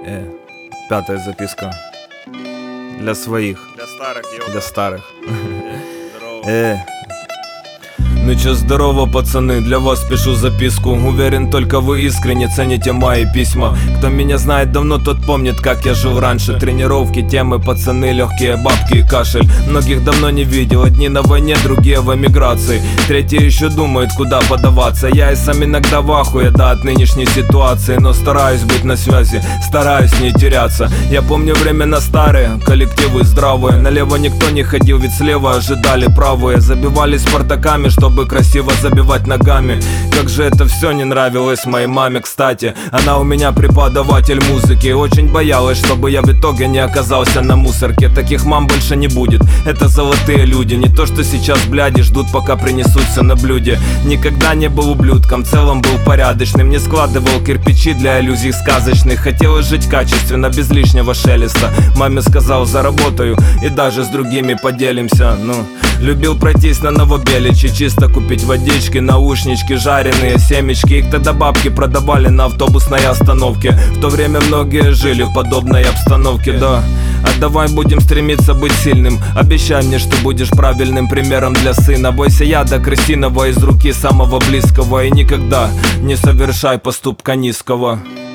Пятая записка. Для своих. Для старых, йота. Для старых. Здорово. Ну чё, здорово, пацаны, для вас пишу записку. Уверен, только вы искренне цените мои письма. Кто меня знает давно, тот помнит, как я жил раньше. Тренировки, темы, пацаны, легкие бабки и кашель. Многих давно не видел, одни на войне, другие в эмиграции. Третьи еще думают, куда подаваться. Я и сам иногда в ахуе, да, от нынешней ситуации. Но стараюсь быть на связи, стараюсь не теряться. Я помню времена старые, коллективы здравые. Налево никто не ходил, ведь слева ожидали правые. Забивали спартаками, чтобы красиво забивать ногами. Как же это все не нравилось моей маме, кстати. Она у меня преподаватель музыки. Очень боялась, чтобы я в итоге не оказался на мусорке. Таких мам больше не будет, это золотые люди. Не то что сейчас бляди ждут, пока принесут все на блюде. Никогда не был ублюдком, в целом был порядочным. Не складывал кирпичи для иллюзий сказочных. Хотелось жить качественно, без лишнего шелеста. Маме сказал, заработаю и даже с другими поделимся. Любил пройтись на Новобеличи, чисто купить водички, наушнички, жареные семечки. Их тогда бабки продавали на автобусной остановке. В то время многие жили в подобной обстановке, да. А давай будем стремиться быть сильным. Обещай мне, что будешь правильным примером для сына. Бойся яда крысиного из руки самого близкого. И никогда не совершай поступка низкого.